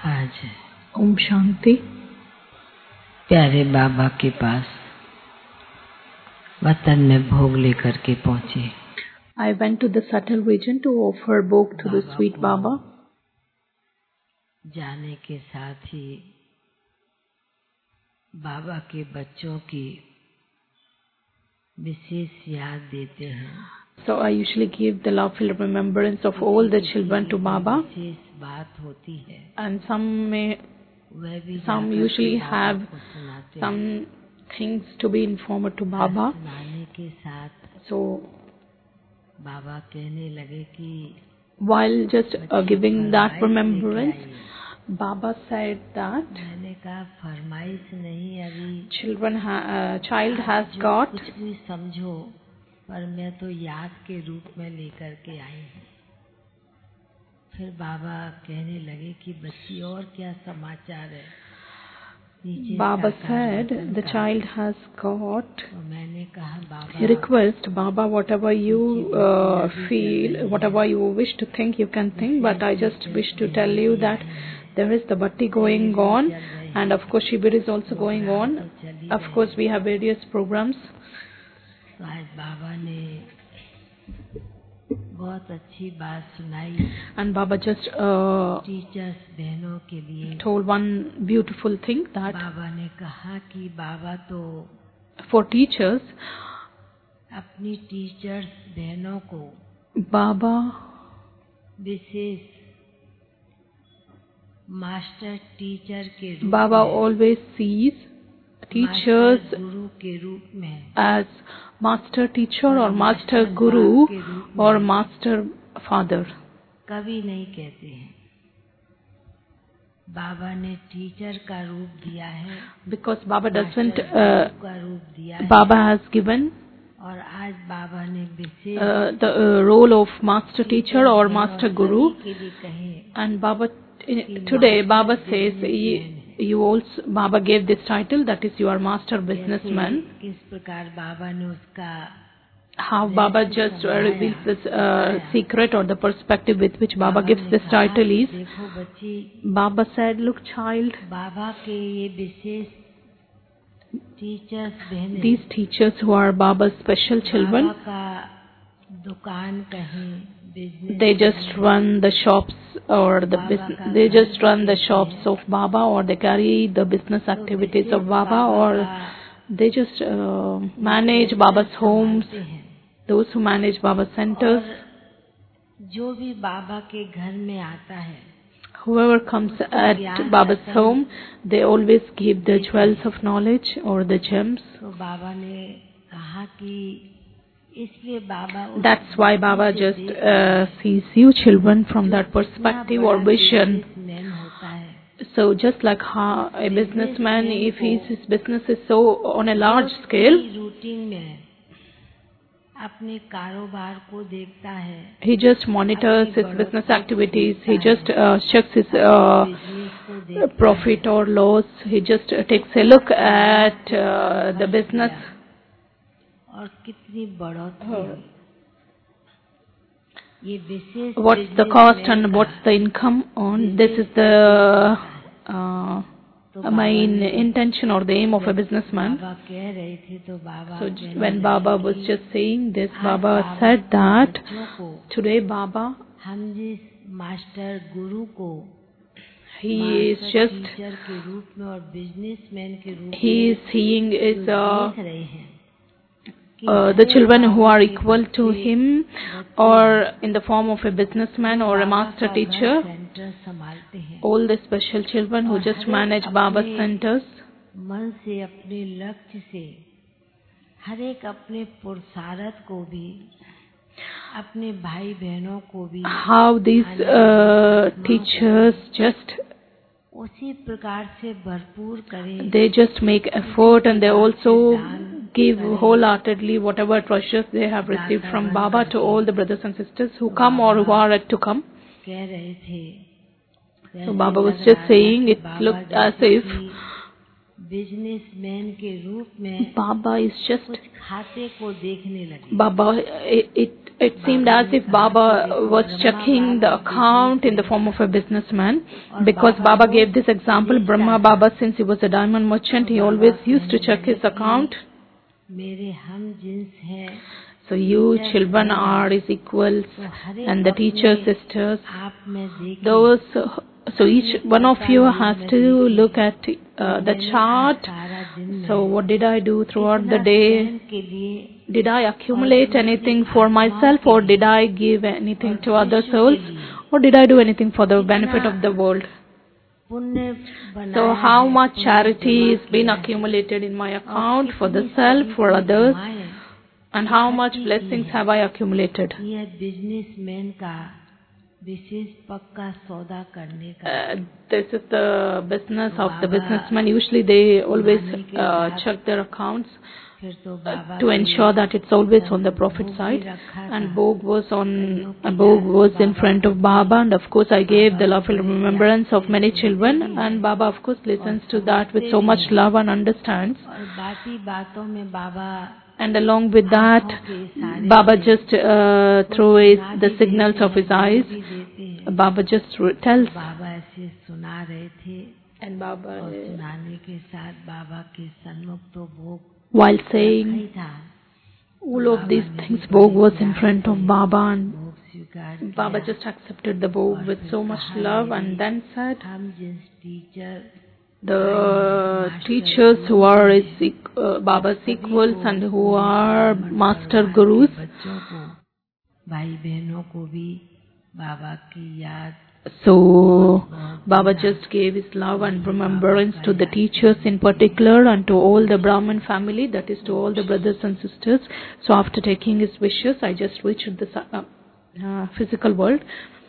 आज ओम शांति। प्यारे बाबा के पास वतन में भोग लेकर के पहुंचे। I went to the subtle region to offer bhog to the sweet Baba. जाने के साथ ही बाबा के बच्चों की विशेष याद देते हैं। So I usually give the loveful remembrance of all the children to Baba. विशेष बात होती है। And some usually have some things to be informed to Baba. सुनाने के साथ So बाबा कहने लगे कि while just giving that remembrance, Baba said that मैंने कहा फरमाइश नहीं, अभी child has got. कुछ भी समझो, पर मैं तो याद के रूप में लेकर के आई हूँ। फिर बाबा कहने लगे कि बच्ची और क्या समाचार है। Baba said the child has got. मैंने कहा बाबा Request Baba, whatever you feel, whatever you wish to think, you can think. But I just wish to tell you that there is the bhakti going on, and of course Shibir is also going on. Of course we have various programs. आज बाबा ने बहुत अच्छी बात सुनाई। And Baba just teachers बहनों के लिए told one beautiful thing that बाबा ने कहा कि बाबा तो for teachers, अपनी टीचर्स बहनों को Baba विशेष मास्टर टीचर के रूप Baba में, always sees teachers गुरु के रूप में, as master teacher or master guru or master father. कभी नहीं कहते हैं। बाबा ने टीचर का रूप दिया है, Because Baba doesn't, का रूप दिया है, Baba has given और आज बाबा ने विशेष the role of master teacher or master guru. के लिए कहे। And Baba, today Baba says, you also, Baba gave this title, that is you are master businessman. किस प्रकार बाबा ने उसका How Baba just reveals this secret or the perspective with which Baba gives this title is, देखो बच्ची, Baba said, look child, Baba के ये विशेष teachers बहनें, these teachers who are Baba's special children, Baba का दुकान कहें, business, they just run the shops or the business, they just run the shops of Baba, or they carry the business activities of Baba, or they just manage Baba's homes, those who manage Baba's centers. जो भी बाबा के घर में आता है, Whoever comes at Baba's home, they always give the jewels of knowledge or the gems. तो बाबा ने कहा कि इसलिए Baba That's why Baba just sees you children from that perspective or vision. Man होता है, So just like how a businessman, if his business is so on a large scale, routine में अपने कारोबार को देखता है, he just monitors his business activities, he just checks his profit or loss, he just takes a look at the business. और कितनी बढ़ोतरी, ये विशेष What's the cost and what's the income on? This is the main intention or the aim of a businessman. बाबा कह रहे थे तो बाबा So when Baba was just saying this, Baba said that today Baba, हम जिस master गुरु को he is just, teacher के रूप में और बिजनेसमैन के रूप he is seeing is देख रहे हैं, the children who are equal to him or in the form of a businessman or a master teacher, centre संभालते हैं, all the special children who just manage Baba's centers. मन से अपने लक्ष्य से हर एक अपने पुरुषार्थ को भी, अपने भाई बहनों को भी How these teachers just, उसी प्रकार से भरपूर करें, they just make effort and they also give wholeheartedly whatever treasures they have received from Baba to all the brothers and sisters who come or who are yet to come. कह रहे थे। So Baba was just saying, it looked as if businessman के रूप में Baba is just, खाते को देखने लगे। Baba, it it seemed as if Baba was checking the account in the form of a businessman, because Baba gave this example. Brahma Baba, since he was a diamond merchant, he always used to check his account. So you children are his equals, and the teachers, sisters, those. So each one of you has to look at the chart. So what did I do throughout the day? Did I accumulate anything for myself, or did I give anything to other souls, or did I do anything for the benefit of the world? So how much charity has been accumulated in my account for the self, for others, and how much blessings have I accumulated? This is the business of the businessman. Usually they always check their accounts to ensure that it's always on the profit side. And Bhog was in front of Baba, and of course I gave the lovely remembrance of many children, and Baba of course listens to that with so much love and understands. And along with that, Baba just through the signals of his eyes, Baba just tells. And Baba, while saying all of these things, Bhog was in front of Baba, and Baba just accepted the Bhog with so much love, and then said, the teachers who are Baba's equals and who are master gurus, so Baba just gave his love and remembrance to the teachers in particular, and to all the Brahman family, that is to all the brothers and sisters. So after taking his wishes, I just reached the physical world.